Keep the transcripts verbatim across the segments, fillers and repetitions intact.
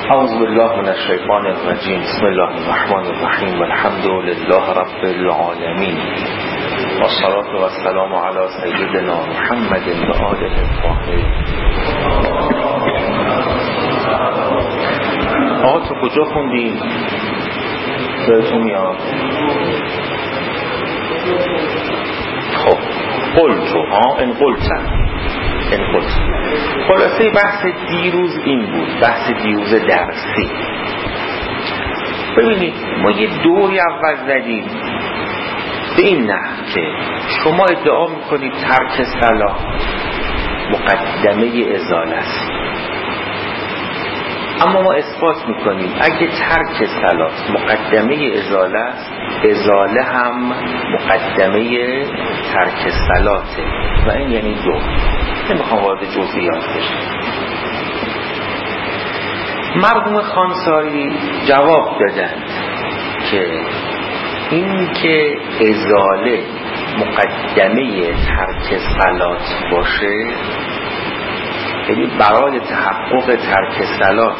اعوذ بالله من الشیطان الرجیم. بسم الله الرحمن الرحیم. والحمد لله رب العالمین والصلاة والسلام علی سیدنا محمد و آله الطاهرین. آقا تو کجا خوندی؟ بهتون میاد. خب قلتو ها این قلتن این قلت. خلاصه بحث دیروز این بود، بحث دیروز درسی. ببینید ما یه دوری اول زدیم به این نحو که شما ادعا میکنید ترک صلاة مقدمه ازاله است، اما ما اثبات میکنیم اگه ترک صلاة مقدمه ازاله است، ازاله هم مقدمه ترک صلاته و این یعنی دو. نمیخوام وارد جزئیات بشم. مرحوم خانساری جواب دادند که این که ازاله مقدمه ترک صلاة باشه، یعنی برای تحقق ترک صلاة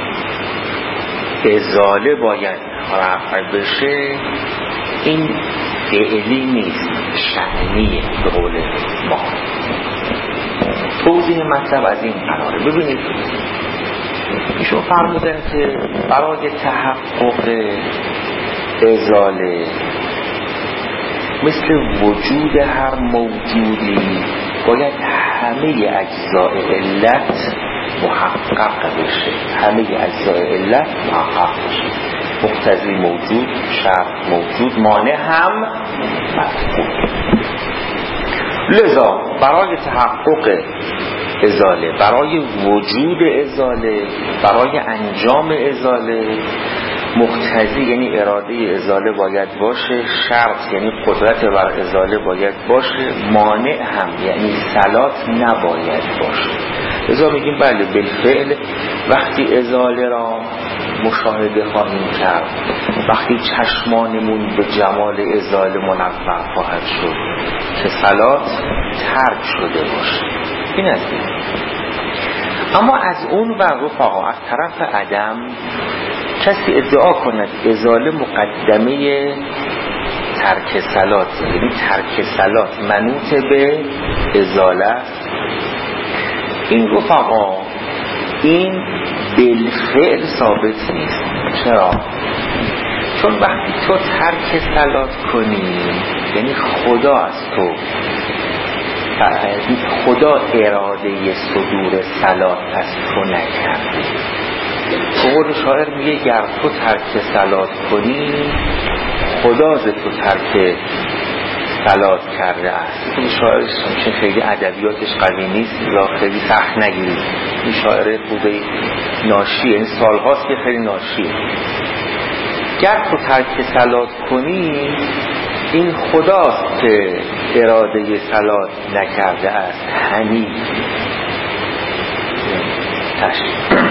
ازاله باید رفع بشه، این فعلی نیست، شأنیه به قول ما. توضیح مطلب از این قراره. ببینید ایشون فرمودن که برای تحقق ازاله مثل وجود هر موجودی باید همه اجزای علت محقق بشه، همه اجزای علت محقق بشه. مقتضی موجود، شرط موجود، مانع هم مفقود. لذا برای تحقق ازاله، برای وجود ازاله، برای انجام ازاله، مقتضی یعنی اراده ازاله باید باشه، شرط یعنی قدرت بر ازاله باید باشه، مانع هم یعنی صلاة نباید باشه. لذا میگیم بله بالفعل وقتی ازاله را مشاهده خواهیم کرد، وقتی چشمانمون به جمال ازاله منور خواهد شد که صلاة ترک شده باشه. این است. اما از اون ور رفقا، از طرف عدم کسی ادعا کند ازاله مقدمه ترک صلاة، یعنی ترک صلاة منوط به ازاله است، این رفقا این بالفعل ثابت نیست. چرا؟ چون وقتی تو ترک صلاة کنی یعنی خدا از تو، خدا اراده صدور صلاة از تو نکرده. قول شاعر میگه گر تو ترک صلاة کنی خدا ز تو ترک صلاة کرده است. این شاعرش همچه خیلی ادبیاتش قوی نیست یا خیلی سخت نگیرید. این شاعر خوبه ناشیه، این سال هاست که خیلی ناشیه. گر تو ترک صلاة کنی این خداست که اراده صلاة نکرده است. همین تشریح.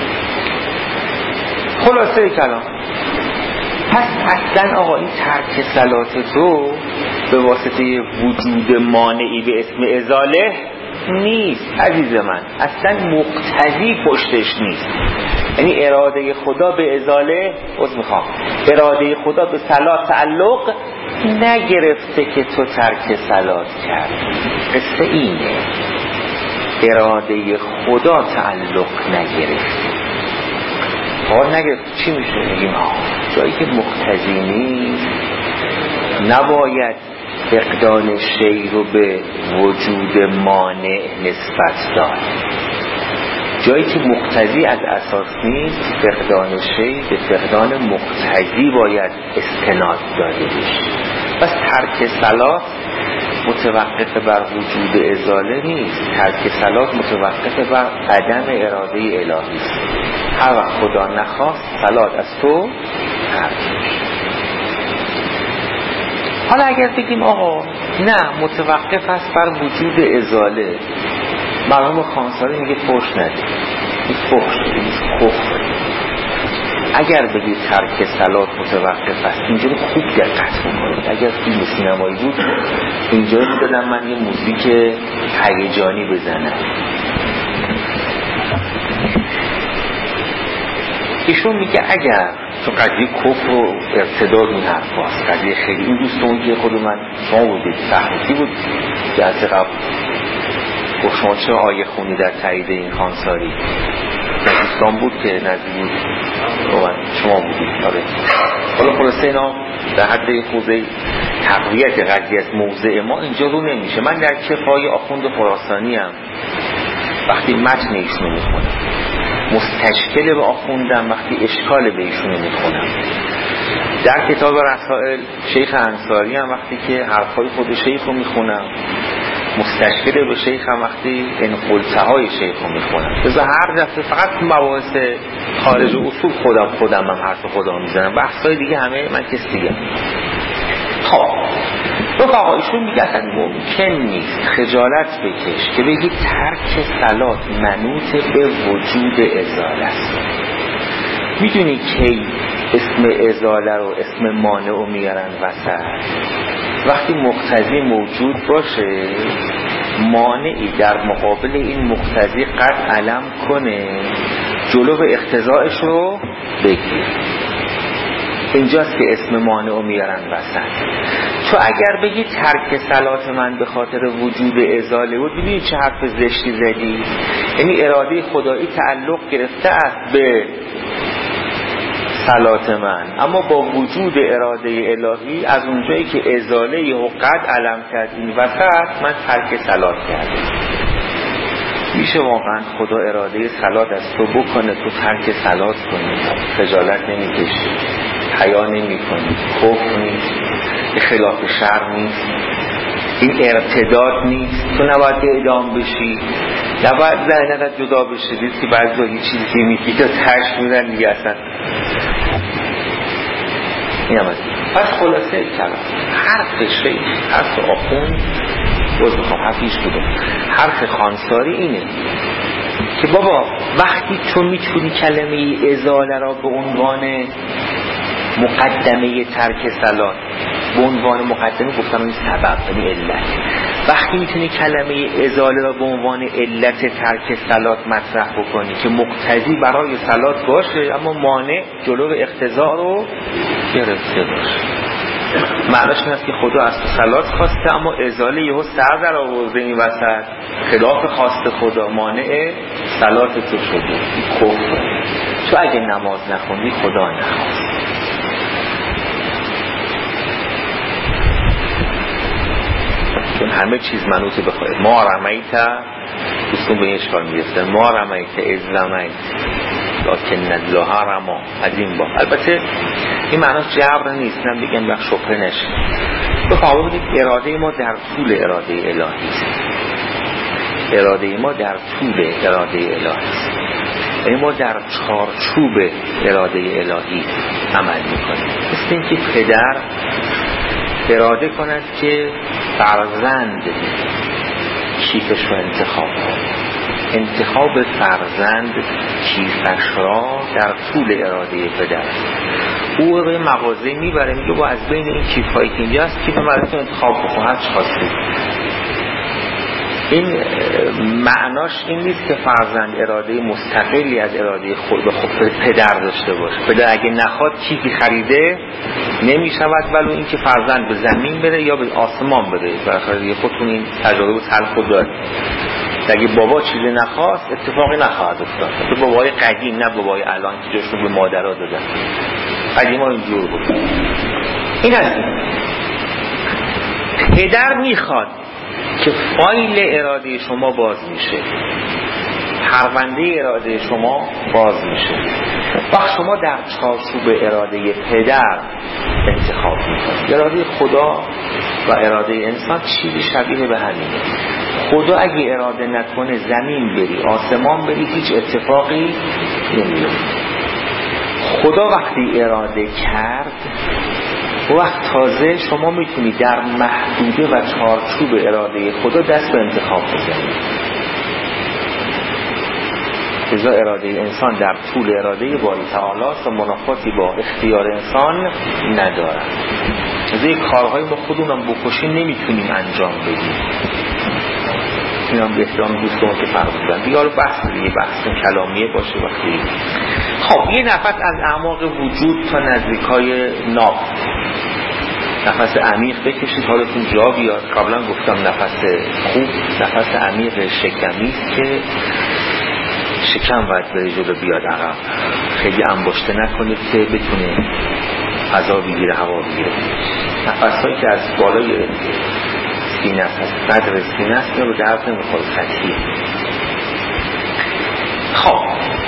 خلاصه کلام پس اصلا آقا این ترک صلاة تو به واسطه وجود مانعی به اسم ازاله نیست عزیز من، اصلا مقتضی پشتش نیست. یعنی اراده خدا به ازاله از میخوام اراده خدا به صلاة تعلق نگرفته که تو ترک صلاة کرد. قصه اینه، اراده خدا تعلق نگرفته. کار نگرفت چی میشه؟ میگیم ها جایی که مقتضی نیست نباید فقدان شی رو به وجود مانع نسبت داد. جایی که مقتضی از اساس نیست فقدان شی به فقدان مقتضی باید استناد داده بشه. بس ترک صلاة متوقف بر وجود ازاله نیست، ترک صلاة متوقف بر عدم اراده الهی است. هر وقت خدا نخواست صلاة از تو ترک میشه. حالا اگر بگیم آقا نه متوقف است بر وجود ازاله، مرحوم خانساری میگه فحش نده، این فحش این کفر. اگر بگید ترک صلاة متوقف است اینجا خوب دقت بکنید. اگر فیلم سینمایی بود اینجا میدادم من یه موزیک هیجانی بزنم. ایشون میگه اگر چون قضیه کفر و ارتداد این حرف هست، قضیه خیلی این دوستون که خود من شما بودید تحریکی بود جلسه قبل گفت شما چه آیه خونی در تایید این خانساری دوستان بود که نزدیک بود شما بودید. آره حالا خلاصه اینا در حد خوزه تقویت قضیه از موضع ما اینجا رو نمیشه. من در کفای آخوند خراسانی هم وقتی متن ایشونو میخونم مستشکل به آخوندم، وقتی اشکال به ایشونو میخونم. در کتاب رسائل شیخ انصاری هم وقتی که حرفای خود شیخ رو میخونم مستشکل به شیخ هم وقتی انقلته های شیخ رو میخونم. بذار هر دفعه فقط مباحث خارج اصول خودم خودم هم حرف خودم میزنم، بحثای دیگه همه من کس دیگه. خب رفقا ایشون میگه اصلا ممکن نیست خجالت بکش که بگی ترک صلات منوط به وجود ازاله است. میدونی کی اسم ازاله رو اسم مانع رو میارن وسط؟ وقتی مقتضی موجود باشه مانعی در مقابل این مقتضی قد علم کنه جلو به اقتضاعش رو بگیر. اینجاست که اسم مانع رو میارن وسط. تو اگر بگی ترک صلات من به خاطر وجود ازاله بود، ببینید چه حرف زشتی زدی. یعنی اراده خدایی تعلق گرفته است به صلات من، اما با وجود اراده الهی از اونجایی که ازاله و قد علم کرد این وسط من ترک صلات کردم. میشه واقعا خدا اراده صلات از تو بکنه تو ترک صلات کنی؟ خجالت نمیکشی، حیا نمی کنی، کفر نیست، خلاف شرع نیست، این ارتداد نیست، تو نباید اعدام بشی، نباید زنت جدا بشه. دید که بعضی وقتی چیزی میگی تا ترش میرن دیگه اصلا این هم از پس خلاصه کلام حرف شیخ حرف آخوند باز میخوام حرفیش بودم حرف خانساری اینه که بابا وقتی تو میتونی کلمه ازاله را به عنوان مقدمه ترک صلات به عنوان مقدمه گفتم این سبب یعنی علت، وقتی میتونی کلمه ازاله را به عنوان علت ترک صلات مطرح بکنی که مقتضی برای صلات باشه اما مانع جلو اقتضا رو گرفته باشه، معناش این است که خدا از تو صلات خواسته اما ازاله یهو سر در آورده این وسط خلاف خواست خدا مانع صلات تو شده. کفر. تو اگه نماز نخوندی خدا نخواست. چون همه چیز منوط به خواهد ما رمیت دوستون به این اشکال میرفتن ما رمیت از رمیت لکن الله رما از این با. البته این معناش جبر نیست، نم بگم وقت شبه نشه. بخواه بودید اراده ما در طول اراده الهی است، اراده ما در طول اراده الهی است، یعنی ما در چارچوب اراده الهی عمل میکنیم. مثل این که پدر اراده کند که فرزند کیفش رو انتخاب کند، انتخاب فرزند کیفش را در طول اراده پدر. او رو به مغازه میبره میگه با از بین این کیفایی که اینجا هست کیف مرتون انتخاب بکن هر چه خواستی. این معناش این نیست که فرزند اراده مستقلی از اراده خود به خود پدر داشته باشه. پدر اگه نخواد کیفی خریده نمیشود ولو این که فرزند به زمین بره یا به آسمان بره. برای خودتون این تجربه تلخ خود دارید. اگه بابا چیزی نخواست اتفاقی نخواهد افتاد. به بابای قدیم نه بابای الان که جاشون به مادرها دادن. قدیم ها اینجور بود. این هست پدر میخواد که فایل اراده شما باز میشه، پرونده اراده شما باز میشه. وقت شما در چارچوب اراده پدر انتخاب میکنید. اراده خدا و اراده انسان چیزی شبیه به همینه. خدا اگه اراده نکنه زمین بری آسمان بری هیچ اتفاقی نمیفته. خدا وقتی اراده کرد وقت تازه شما میتونی در محدوده و چارچوب اراده خدا دست به انتخاب بزنید. لذا اراده انسان در طول اراده باری تعالی است و منافاتی با اختیار انسان ندارد. لذا کارهای ما خودمونم بکشیم نمیتونیم انجام بدیم. این هم به احترام دوستان که فرمودن دیگه. حالا بحث دیگه بحث کلامیه باشه وقتی. خب یه نفس از اعماق وجود تا نزدیکای ناب، نفس عمیق بکشید، حالتون جا بیاد. قبلا گفتم نفس خوب نفس عمیق شکمی است که شکم باید بره جلو بیاد عقب، خیلی انباشته نکنید که بتونه فضا بگیره، هوا بگیره. نفس هایی که از بالای سینه است، از صدر سینه است، رو درد نمیخواد سطحیه. خب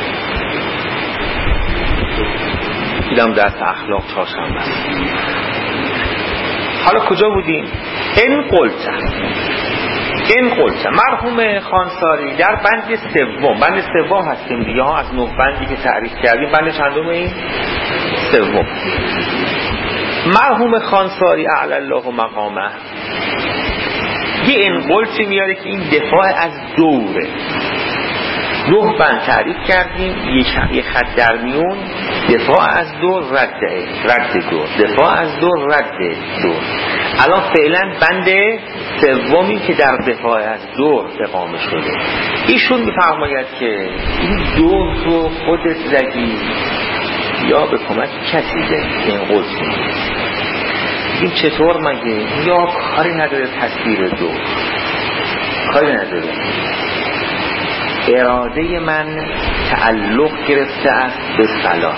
دیدم دست اخلاق چهارشنبه است. حالا کجا بودیم؟ این قلته این قلته مرحوم خانساری در بند سوم، بند سوم هستیم دیگه ها، از نه بندی که تعریف کردیم بند چندم این؟ سوم. مرحوم خانساری اعلی الله مقامه یه این قلتی میاره که این دفاع از دوره. نه بند تعریف کردیم، یه خط در میون، دفاع از دور رد رد دور، دفاع از دور رد دور. الان فعلا بند سومی که در دفاع از دور اقامه شده. ایشون میفرماید که این دور رو خودت زدی یا به کمک کسی زدی؟ این قلت میگه این چطور مگه؟ یا کاری نداره تصویر دور، کاری نداره. اراده من تعلق گرفته است به صلات.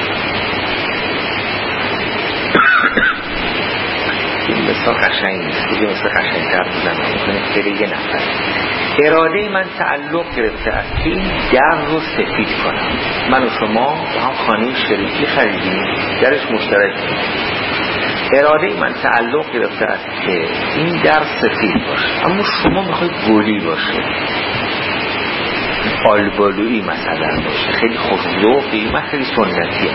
این مثال قشنگ نیست، این مثال قشنگ تر بودن میکنه که یه نفر اراده من تعلق گرفته است که این در رو سفید کنم. من و شما با هم خانه شریکی خریدیم، درش مشترکیم. اراده من تعلق گرفته است که این در سفید باشه، اما شما میخواید گلی باشه، آلبالویی مثلا باشه، خیلی خوش‌ذوقی، من خیلی سنتیه.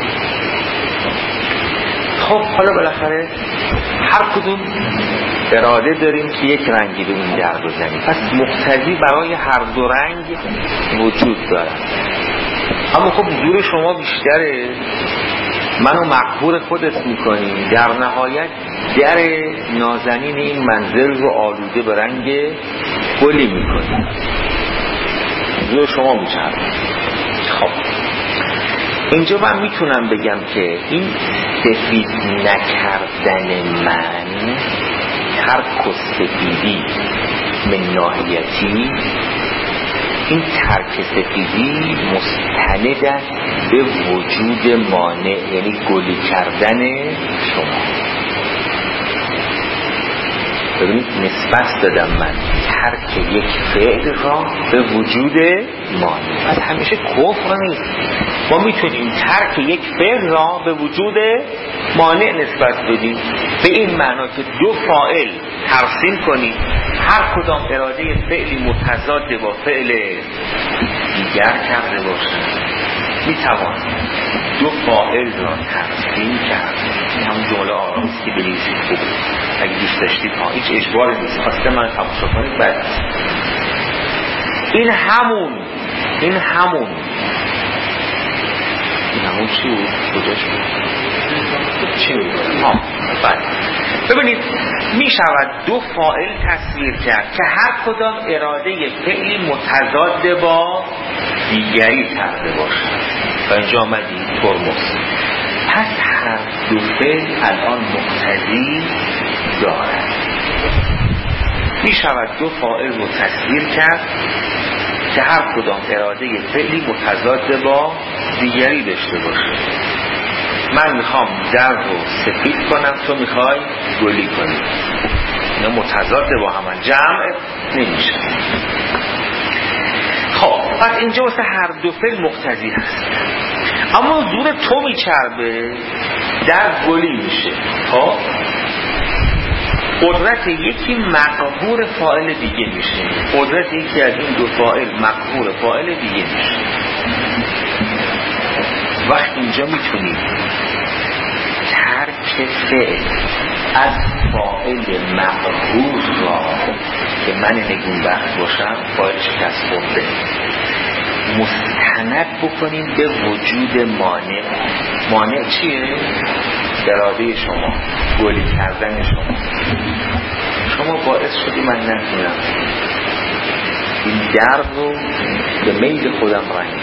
خب حالا بالاخره هر کدوم اراده داریم که یک رنگی به این در بزنیم، پس مقتضی برای هر دو رنگ وجود داره. اما خب حضور شما بیشتره، منو مقهور خودت میکنی، در نهایت در نازنین این منزل رو آلوده به رنگ گلی میکنی، حضور شما میچرد. خب اینجا من میتونم بگم که این سفید نکردن من، ترک و سفیدی من ناحیتی، این ترک سفیدی مستند است به وجود مانع، یعنی گلی کردن شما. ببینید نسبت دادم من ترک یک فعل را به وجود مانع. پس همیشه کفر نیست، ما میتونیم ترک یک فعل را به وجود مانع نسبت بدیم، به این معنا که دو فاعل ترسیم کنیم، هر کدام اراده فعلی متضاد با فعل دیگر کرده باشند. میتوان دو فاعل را ترسیم کرد. این همون جمله آرامیستی به لیزید خوب، اگه دوست داشتید ها، هیچ اجباری نیست، خواسته من تماشا کنید بعد. این همون این همون این همون چی بود؟ کجاش بود؟ چی بود؟ ها بعد ببینید می شود دو فاعل تصویر کرد که هر کدام اراده فعلی متضاد با دیگری کرده باشد. و اینجا آمدیم ترمز. پس هر دو فعل الان مقتضی دارد. می شود دو فاعل رو تصویر کرد که هر کدام اراده فعلی متضاد با دیگری داشته باشه. من میخوام در رو سفید کنم، تو میخوای گلی کنی، اینا متضاد با هم، جمع نمیشه. خب پس اینجا واسه هر دو فعل مقتضی هست، اما حضور تو میچربه در گلی میشه. خب قدرت یکی مقهور فاعل دیگه میشه، قدرت یکی از این دو فاعل مقهور فاعل دیگه میشه. وقت اینجا میتونید ترک فعل از فاعل مقهور را که من نگونبخت باشم، فاعل شکست خورده، مستند بکنیم به وجود مانع. مانع چیه؟ اراده شما، گلی کردن شما. شما باعث شدی من نتونم این درد رو به میل خودم رنگ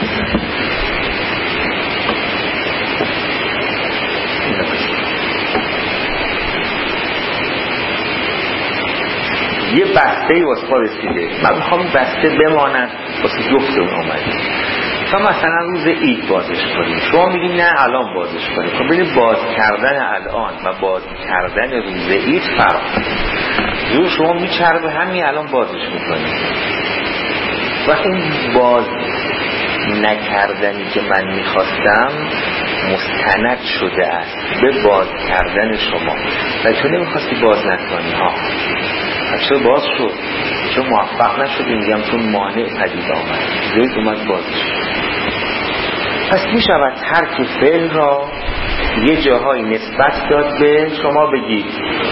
یه بسته واسه پا رسیده، من میخوام بسته بماند واسه جفتمون اومده تا مثلا روز عید بازش کنیم. شما میگین نه الان بازش کنیم. خب ببینید باز کردن الان و باز کردن روز عید فرق. روز شما میچربه همین الان بازش میکنید و اون باز نکردنی که من میخواستم مستند شده است به باز کردن شما و تو نمیخواستی باز نکنی ها. چرا باز شد؟ چون موفق نشدی؟ میگم چون مانع پدید آمد، زید اومد بازش. پس میشود ترک فعل را یه جاهایی نسبت داد به شما بگید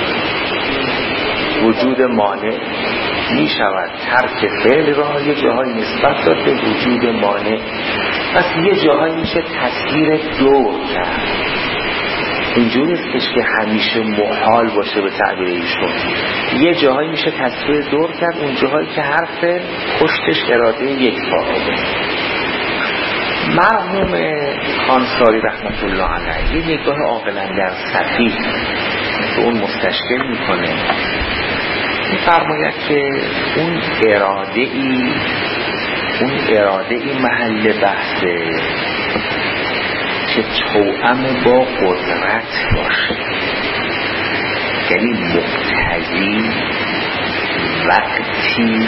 وجود مانع، میشود ترک فعل را یه جاهایی نسبت داد به وجود مانع. پس یه جاهایی میشه تصویر دور کرد. اینجوری نیستش که همیشه محال باشه به تعبیر ایشون. یه جاهایی میشه تصویر دور کرد، اون جاهایی که حرف پشتش اراده یک فاقده. مرحوم خانساری رحمت الله علیه یه نگاه عاقلانه در سطحی به اون مستشکل میکنه، میفرماید که اون اراده ای اون اراده ای محل بحثه که توأم با قدرت باشه، یعنی مقتضی وقتی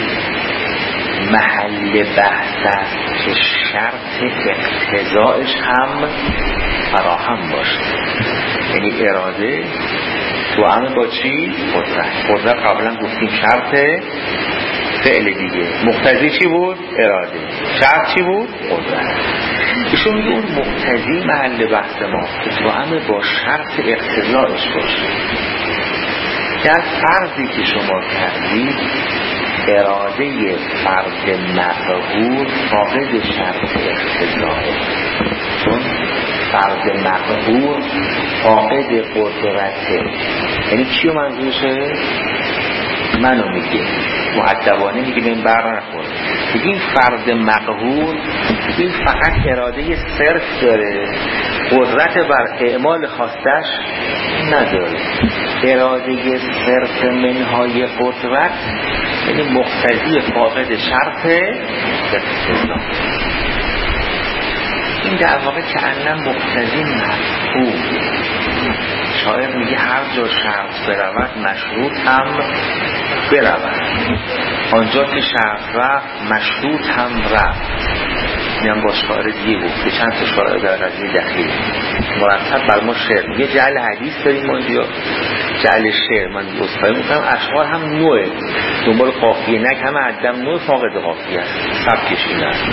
محل بحث است که شرط اقتضایش هم فراهم باشه. یعنی اراده توأم با چی؟ قدرت. قدرت قبلا گفتیم شرط فعل دیگه. مقتضی چی بود؟ اراده. شرط چی بود؟ قدرت. ایشون میگه اون مقتضی محل بحث ما که توأم با شرط اقتضایش باشه. در فرضی که شما کردید اراده فرد مقهور فاقد شرط اقتضایه، چون فرد مقهور فاقد قدرته. یعنی چیو منظورشه؟ منو میگه مؤدبانه میگه به این بر نخور. میگه این فرد مقهور این فقط اراده صرف داره، قدرت بر اعمال خواستش نداره. اراده صرف منهای قدرت یعنی مقتضی فاقد شرط اقتضا. این در واقع که انم مقتضی مفهوم. شاعر میگه هر جا شرط برود مشروط هم برود، آنجا که شرط رفت مشروط هم رفت. این هم با شاعر دیگه گفت. چند تا شاعر در قضیه دخیل مرتب بر ما شعر میگه. جعل حدیث داریم ما اینجا، جعل شعر. من اصفایی میکنم اشعار هم نوعه دنبال قافیه، نک همه عدم نوع فاقد قافیه است. سبکش این است.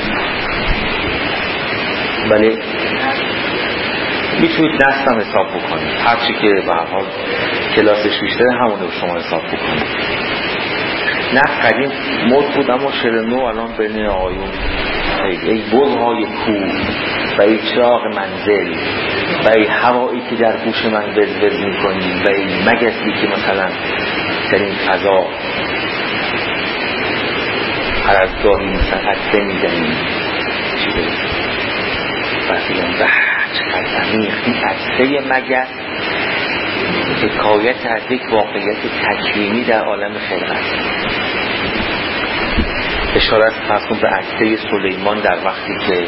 بله میتونید نصف هم حساب بکنید، هرچی که به هر حال کلاسش بیشتره همونه رو شما حساب بکنید. نصف قدیم مد بود اما شعر نو الان بین آقایون ای بزهای کوه و ای چراغ منزل و ای هوایی که در گوش من وزوز میکنی و ای مگسی که مثلا در این فضا هر از گاهی مثلا حدثه میزنی چی برسید بسیدن به چقدر عمیق. این عدسه مگس حکایت از یک واقعیت تکوینی در عالم خلقت. اشارت فرسون به عدسه سلیمان در وقتی که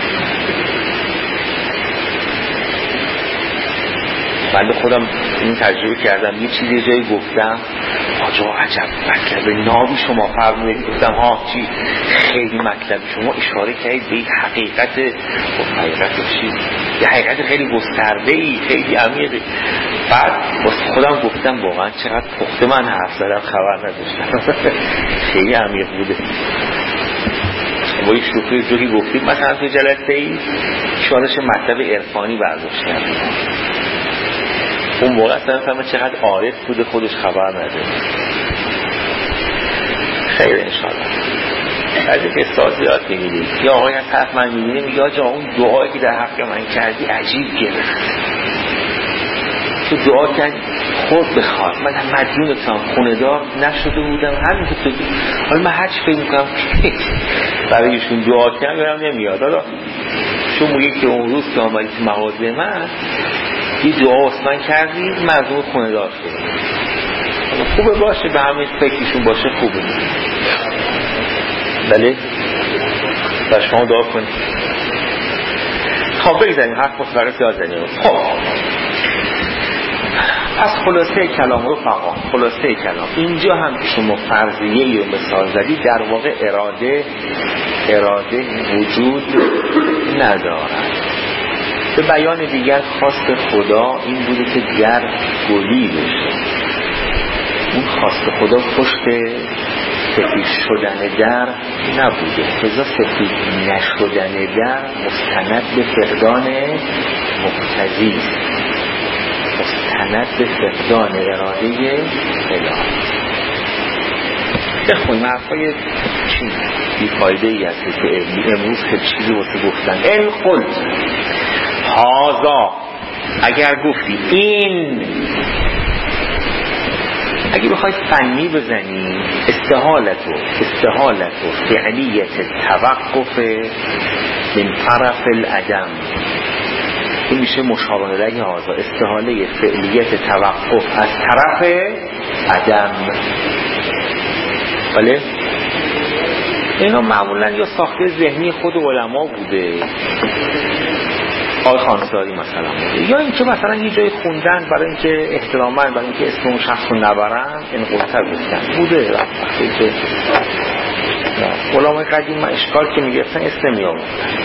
من خودم این تجربه کردم، یه چیزی جایی گفتم آجا عجب مطلب نابی شما فرمودید، گفتم ها چی خیلی مطلب شما اشاره کردید به یک حقیقت و حقیقت چی؟ یه حقیقت خیلی گسترده‌ای خیلی عمیقی. بعد واسه خودم گفتم واقعا چقدر پخته من حرف زدم خبر نداشتم. خیلی عمیق بوده. با یک شوخی جوری گفتید مثلا تو جلسه ای شادش مطلب عرفانی برداشت کردید، اون موقع اصلا فهمه چقدر عارف بوده خودش خبر نده. خیر انشاءالله از یک استاد یاد بگیرید. یا آقای از طرف من میبینه میگه آجا اون دعایی که در حق من کردی عجیب گرفت، تو دعا کردی خود بخواد. من هم مدیونتم، خونه دار نشده بودم، همین که تو حالا من هرچی فکر میکنم برای ایشون دعا کنم برم نمیاد. حالا شما میگه که اون روز که آمدی تو مغازه من یه دعا واسه کردی، مردم خونه دار شده. خوبه باشه، به همین فکرشون باشه، خوبه. بله و شما دعا کنید. خب بگذاریم حرف متفرق زیاد زنیم. خب پس خلاصه کلام رو فقط خلاصه کلام اینجا هم که شما فرضیه یا مثال زدی، در واقع اراده اراده وجود ندارد. به بیان دیگر خواست خدا این بوده که در گلی بشه. اون خواست خدا پشت سفید شدن در نبوده، لذا سفید نشدن در مستند به فقدان مقتضی، مستند به فقدان اراده الهی. بخونیم حرفای چی بیفایده ای هستی که امروز خیلی چیزی واسه گفتن. ان قلت هازا، اگر گفتی این، اگه بخوای فنی بزنی استحالت و استحالت و فعلیت توقف من طرف العدم، این میشه مشابه لگه هازا، استحاله فعلیت توقف از طرف عدم. بله اینا معمولا یا ساخته ذهنی خود علما بوده، آقای خانساری مثلا بوده، یا اینکه مثلا یه جای خوندن برای اینکه احتراما برای اینکه اسم اون شخص رو نبرن این قلتر گفتن بوده. وقتی که علمای قدیم اشکال که میگفتن اسم نمیآوردن،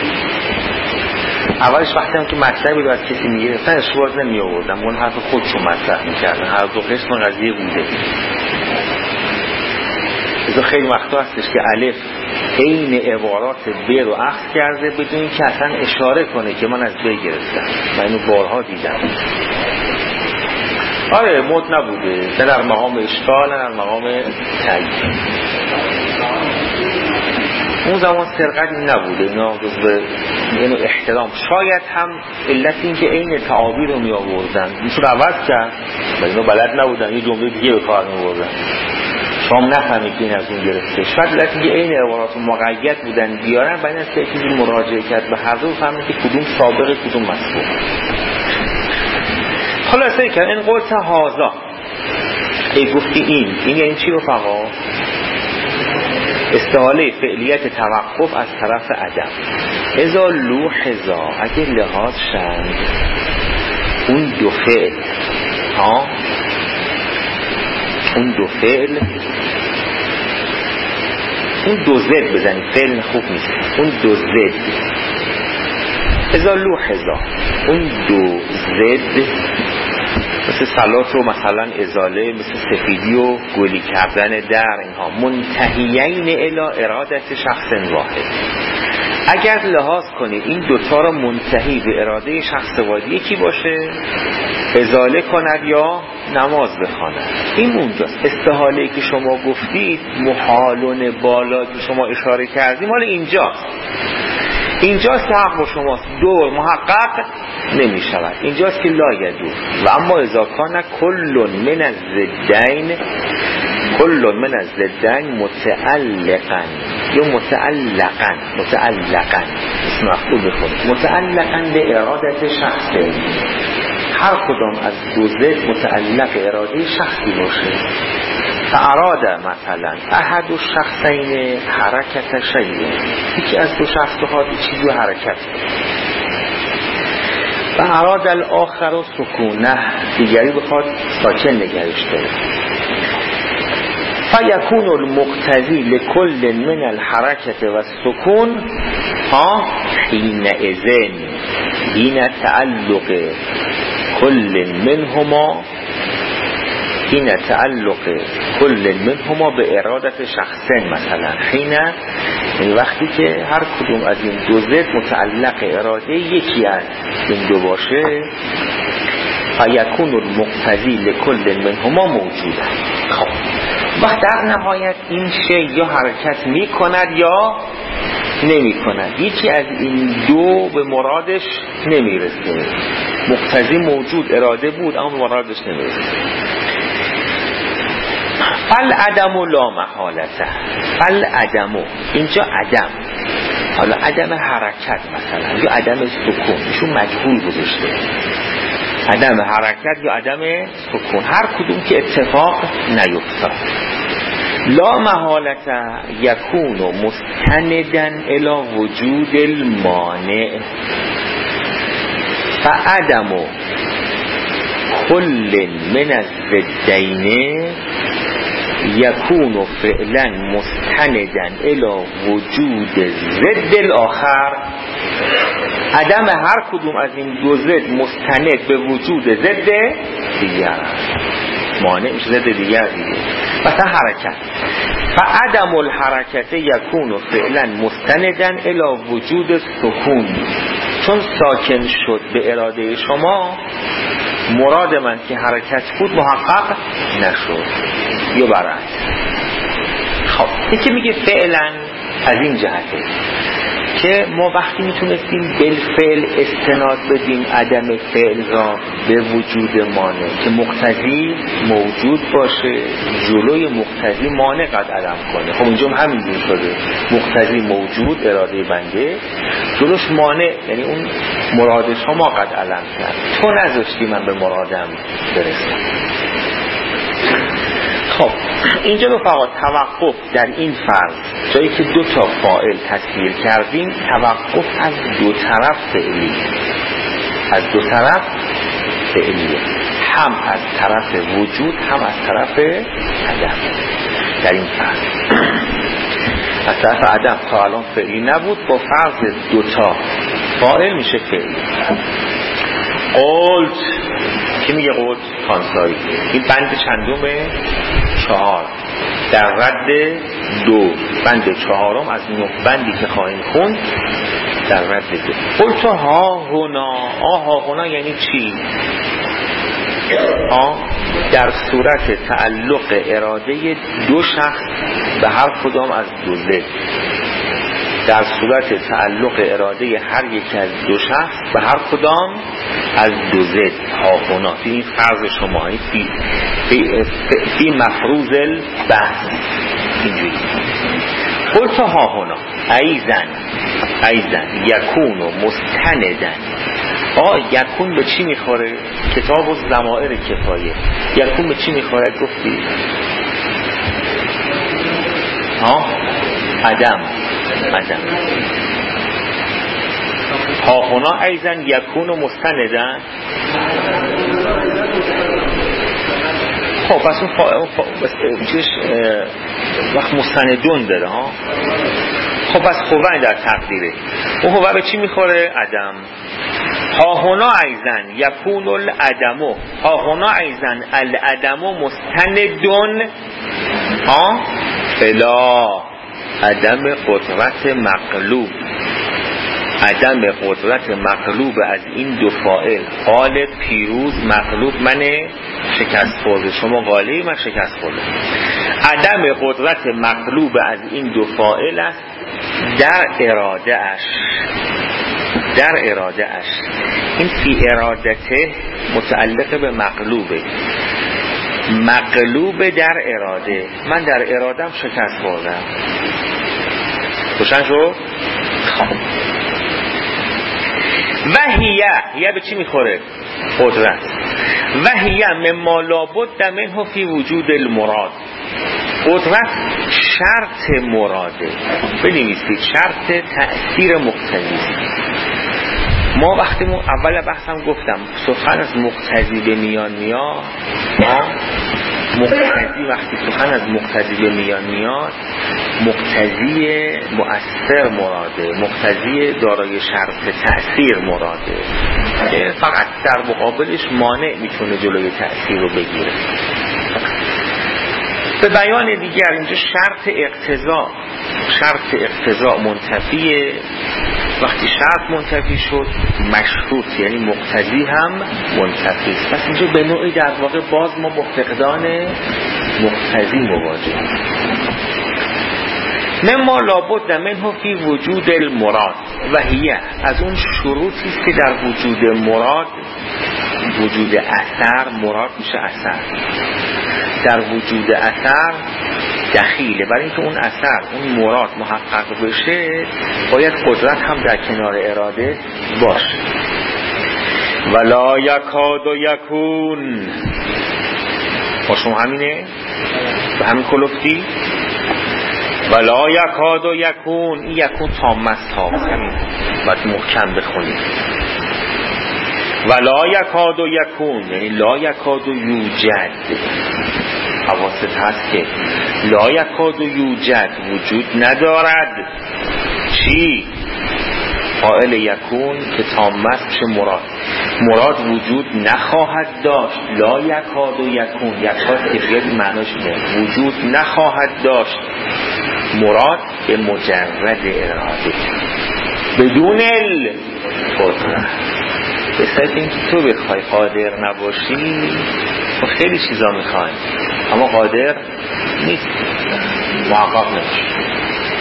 اولش وقتی هم که مطلبی رو از کسی میگرفتن اشواز نمیآوردن، اون حرف خودشون مطرح میکردن. هر دو قسم قضیه بوده. ازا خیلی وقتا هستش که الف عین عبارات ب رو اخذ کرده بدون که اصلا اشاره کنه که من از ب گرفتم. من اینو بارها دیدم. آره مد نبوده، نه در مقام اشکال نه در مقام تایید. اون زمان سرقت نبوده، اینا جزو اینو احترام. شاید هم علت این که عین تعابیر رو می آوردن میشون عوض کرد، ولی اینا بلد نبودن یه جمله دیگه به کار می آوردن، شما نفهمید که این از اون گرفته. شاید علت این که عین عبارات مقید بودن بیارن، بعد از که چیزی مراجعه کرد به هر دو فهمید که کدوم سابقه کدوم مسبوق. خلاصه که این قلت هازا، ای گفتی این این یعنی چی رفقا؟ استحاله فعلیت توقف از طرف عدم. ازا لوحظا، اگه لحاظ شند اون دو فعل ها اون دو فعل اون دو زد بزنید، فعل خوب نیست، اون دو زد ازا لوحظا، اون دو زد مثل صلات و مثلا ازاله، مثل سفیدی و گلی کردن در، اینها منتهیین الی ارادت شخص واحد. اگر لحاظ کنید این دوتا را منتهی به اراده شخص واحد یکی باشه، ازاله کند یا نماز بخواند. این اونجاست. استحاله که شما گفتید محالون بالا که شما اشاره کردیم مال اینجاست. اینجاست که حق با شماست، دو محقق نمی شود. اینجاست که لا یدور. و اما اذا کان کل من الزدین کل من الزدین متعلقا یا متعلقا متعلقا اسم مفعول بخونید، متعلقا به ارادت شخصی. هر کدام از دو ضد متعلق اراده شخصی باشه. فاراده مثلا احد الشخصین حرکت شیء، یکی از دو شخص بخواد چیزی رو حرکت و اراده الاخر سکونه، دیگری بخواد ساکن نگهش داره. فیکون المقتضی لکل من الحرکت و السکون ها حین اذن حین تعلق کل منهما حین تعلق کل منهما به ارادت شخصن. مثلا حین یعنی وقتی که هر کدوم از این دو ضد متعلق اراده یکی از این دو باشه، فیکون المقتضی لکل منهما موجوده. خب وقت در نهایت این شی یا حرکت می کند یا نمی کند، یکی از این دو به مرادش نمی رسه. مقتضی موجود، اراده بود اما مرادش نمی رسه. فل عدم لا محالته. فل عدم، اینجا عدم، حالا عدم حرکت مثلا یا عدم سکون، ایشون مجهول گذاشته، عدم حرکت یا عدم سکون، هر کدوم که اتفاق نیفتاد. لا محالته یکون مستندن الی وجود المانع فعدم کل من الضدین یکون فعلا مستندن الی وجود ضد الاخر. عدم هر کدوم از این دو ضد مستند به وجود ضد دیگر، مانع میشه ضد دیگر دیگه. مثلا حرکت، فعدم الحرکت یکون فعلا مستندن الی وجود سکون، چون ساکن شد به اراده شما، مراد من که حرکت بود محقق نشد یا برعکس. خب یکی میگه فعلا از این جهته که ما وقتی میتونستیم بالفعل استناد بدیم عدم فعل را به وجود مانع که مقتضی موجود باشه، جلوی مقتضی مانع قد علم کنه. خب اینجا هم همینجور شده، مقتضی موجود اراده بنده، جلوش مانع یعنی اون مراد شما قد علم کرد، تو نذاشتی من به مرادم برسم. خب اینجا رفقا توقف در این فرض، جایی که دو تا فاعل تصویر کردیم، توقف از دو طرف فعلی، از دو طرف فعلیه، هم از طرف وجود هم از طرف عدم. در این فرض از طرف عدم تا الان فعلی نبود، با فرض دو تا فاعل میشه فعلی. قلت، کی میگه قلت؟ خانسایی. این بند چندمه؟ چهار، در رد دو، بند چهارم از نه بندی که خواهیم خوند در رد دو. قلت ها هنا، آه ها هنا یعنی چی؟ آه در صورت تعلق اراده دو شخص به هر کدام از دو ضد، در صورت تعلق اراده هر یک از دو شخص به هر کدام از دو ضد. ها هنا فی این فرض شما، فی, فی, فی مفروض البحث اینجوری. قلت ها هنا ایزن، ایزن یکون و مستندن. آه یکون به چی میخوره؟ کتاب و ضمائر کفایه. یکون به چی میخوره گفتی؟ ها عدم، عدم. ها هنا ایزن یکون و مستندن. خب پس اون فا... فا... چیش وقت مستندون داره ها. خب پس خوبه در تقدیره اون خوبه به چی میخوره؟ عدم. ها هنا ایزن یکون العدمو، ها هنا ایزن العدمو مستندون ها فلا عدم قدرت مغلوب، عدم قدرت مغلوب از این دو فاعل، غالب پیروز، مغلوب من شکست خورده، شما غالب من شکست خورده. عدم قدرت مغلوب از این دو فاعل است در اراده اش، در اراده اش. این فی ارادته متعلق به مغلوبه، مغلوب در اراده، من در ارادم شکست خوردم. روشن شد؟ خب وحیه، هیه به چی میخوره؟ قدرت. وحیه مما لابد منه فی وجود المراد، قدرت شرط مراده. بنویسید شرط تأثیر مقتضی. ما وقتی مو اول بحثم گفتم سخن از مقتضی به میان میاد، مقتضی وقتی سخن از مقتضی به میان میاد، مقتضی مؤثر مراده، مقتضی دارای شرط تأثیر مراده، فقط در مقابلش مانع میتونه جلوی تأثیر رو بگیره. به بیان دیگر اینجا شرط اقتضا، شرط اقتضا منتفیه. وقتی شرط منتفی شد مشروط یعنی مقتضی هم منتفی است. پس اینجا به نوعی در واقع باز ما با فقدان مقتضی مواجهیم. مما لابد منه فی وجود المراد و هیه، از اون شروطی است که در وجود مراد، وجود اثر، مراد میشه اثر، در وجود اثر دخیله. برای اینکه اون اثر، اون مراد محقق بشه باید قدرت هم در کنار اراده باشه. ولا یکاد و یکون، با شما همینه؟ به همین کلفتی؟ ولا یکاد و یکون، این یکون تام است ها، همین باید محکم بخونید. ولا یکاد و یکون یعنی لا یکاد و یوجد، حواست هست که لا یکاد و یوجد وجود ندارد. چی؟ فاعل یکون که تام است میشه مراد. مراد وجود نخواهد داشت. لا یکاد و یکون، یکاد که بیاد معناش اینه وجود نخواهد داشت مراد به مجرد اراده بدون القدرت. به صرف اینکه تو بخوای قادر نباشی و خیلی چیزا میخوای اما قادر نیست، محقق نمیشه.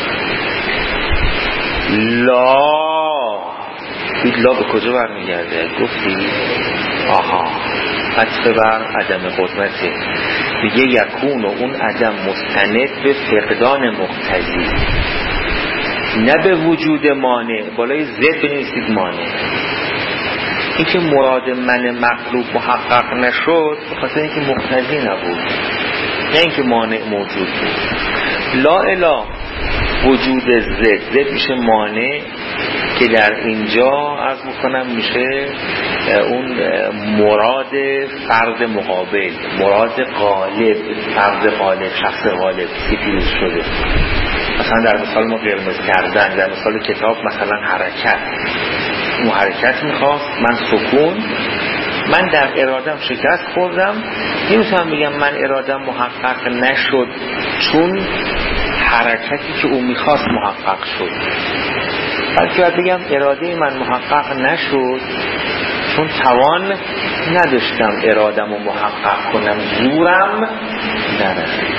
لا، این لا به کجا برمیگرده؟ گفتی آها عطف بر عدم قدرته. میگه یکون و اون عدم مستند به فقدان مقتضی، نه به وجود مانع. بالای زد بنویسید مانع. این که مراد من مطلوب محقق نشد به خاطر اینکه مقتضی نبود، نه اینکه مانع موجود بود. لا اله وجود زد، زد میشه مانع که در اینجا عرض میکنم میشه اون مراد فرد مقابل، مراد غالب، فرد غالب، شخص غالب که پیروز شده. مثلا در مثال ما قرمز کردن، در مثال کتاب مثلا حرکت، اون حرکت میخواست، من سکون، من در ارادم شکست خوردم، نمیتونم بگم من ارادم محقق نشد چون حرکتی که اون میخواست محقق شد، بلکه باید بگم اراده من محقق نشد چون توان نداشتم ارادم رو محقق کنم، زورم نرسید.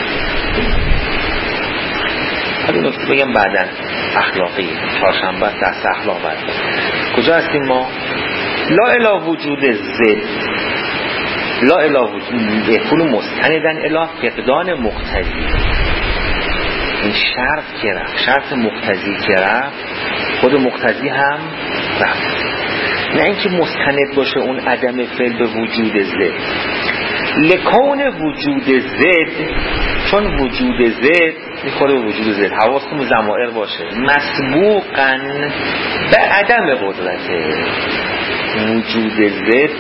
حالا نکته بگم بعدن اخلاقی چهارشنبه دست اخلاق بعد. کجا هستیم ما؟ لا اله وجود زد، لا اله وجود یکون مستندن اله فقدان مقتضی. این شرط که رفت، شرط مقتضی که رفت، خود مقتضی هم رفت. نه اینکه مستند باشه اون عدم فعل به وجود زد. لکون وجود زد، چون وجود زد میخوره به وجود زد، حواستون به ضمائر باشه، مسبوقاً به عدم قدرته. وجود زد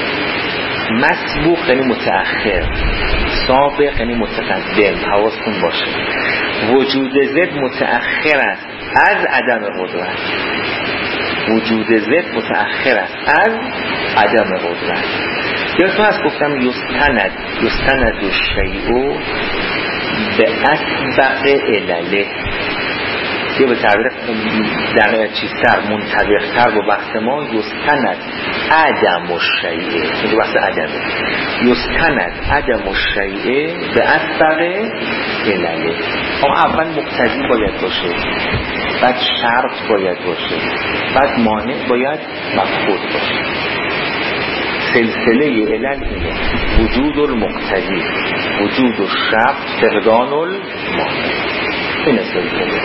مسبوق یعنی متأخر، سابق یعنی متقدم، حواستون باشه. وجود زد متأخر است از عدم قدرت، وجود زد متأخر است از عدم قدرت. یادتون هست گفتم یستند، یستند الشیء به اسبق علله، یا به تعبیر در چیزتر منطبقتر با بحث ما یستند عدم الشیء، این بحث عدمه، یستند عدم الشیء به اسبق علله. اما اول مقتضی باید باشه، بعد شرط باید باشه، بعد مانع باید مفقود باشه. سلسله علل اینه: وجود المقتضی، وجود الشرط، فقدان المانع. این سلسله.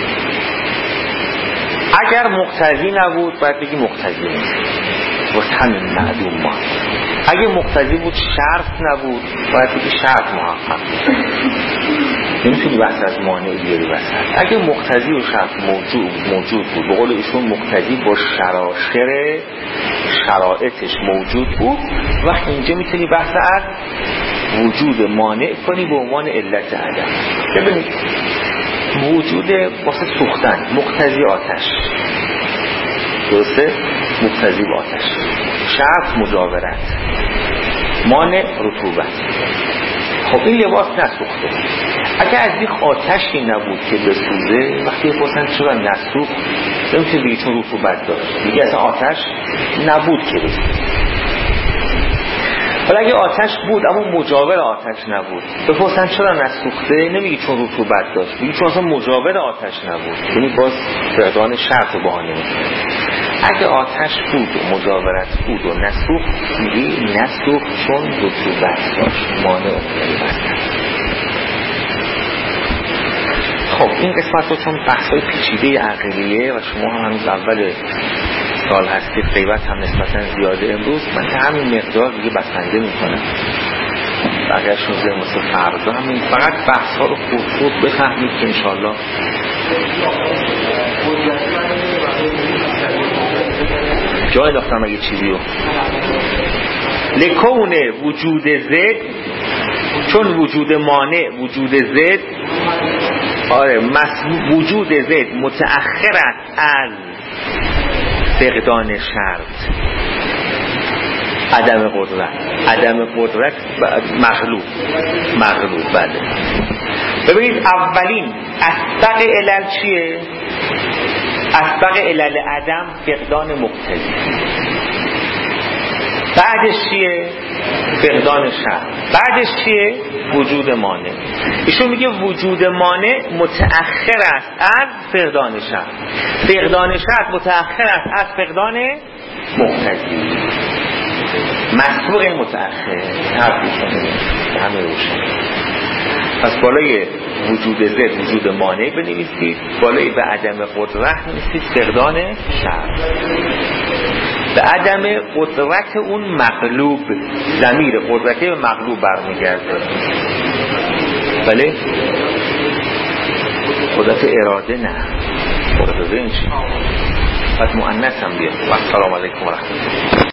اگر مقتضی نبود باید بگی مقتضی نیست، واسه همین معدوم ما. اگه مقتضی بود شرط نبود باید بگی شرط محقق. نمیتونی بحث از مانع بیاری وسط. اگه مقتضی و شرط موجود موجود بود، به قول ایشون مقتضی با شراشر شرایطش موجود بود، وقت اینجا میتونی بحث از وجود مانع کنی به عنوان علت عدم. ببینید وجود واسه سوختن مقتضی آتش، درسته؟ مقتضی با آتش، شرط مجاورت، مانع رطوبت. خب این لباس نسوخته، اگه از این آتشی نبود که بسوزه، وقتی پرسن چرا نسوخت، نمیشه بگی چون رطوبت داشت، دیگه اصلا آتش نبود که بسوزه. ولی اگه آتش بود اما مجاور آتش نبود، بپرسن چرا نسوخته، نمیگی چون رطوبت داشت، میگی چون اصلا مجاور آتش نبود. یعنی باز فقدان شرط رو بهانه میکنه. اگه آتش بود و مجاورت بود و نسوخت، میگه نسوخت چون رطوبت داشت، مانع افتاد. خب این قسمت رو چون بحثای پیچیده عقلیه و شما هم هنوز اول سال هستید، غیبت هم نسبتا زیاده امروز، من که همین مقدار دیگه بسنده میکنم، بقیه شده مثل فردا همین، فقط بحث ها رو خود خود بفهمید که انشاءالله جای داختم اگه چیزی رو لکون وجود زد، چون وجود مانع وجود زد، آره وجود زد متأخر است از فقدان شرط، عدم قدرت، عدم قدرت مغلوب مغلوب بله. ببینید اولین اسبق علل چیه؟ اسبق علل عدم فقدان مقتضی، بعدش چیه؟ فقدان شرط، بعدش چیه؟ وجود مانع. ایشون میگه وجود مانع متأخر است از فقدان شرط، فقدان شرط متأخر است از فقدان مقتضی، مسبوق این متأخر حرفیشونه همه روشن. پس بالای وجود زد وجود مانع بنویسید، بالای به عدم قدرت بنویسید فقدان شرط، به عدم قدرت اون مغلوب، ضمیر قدرته به مغلوب برمیگرده. بله قدرت اراده نه، قدرت این چی؟ پس مؤنث هم بیاد. و السلام علیکم و رحمت الله.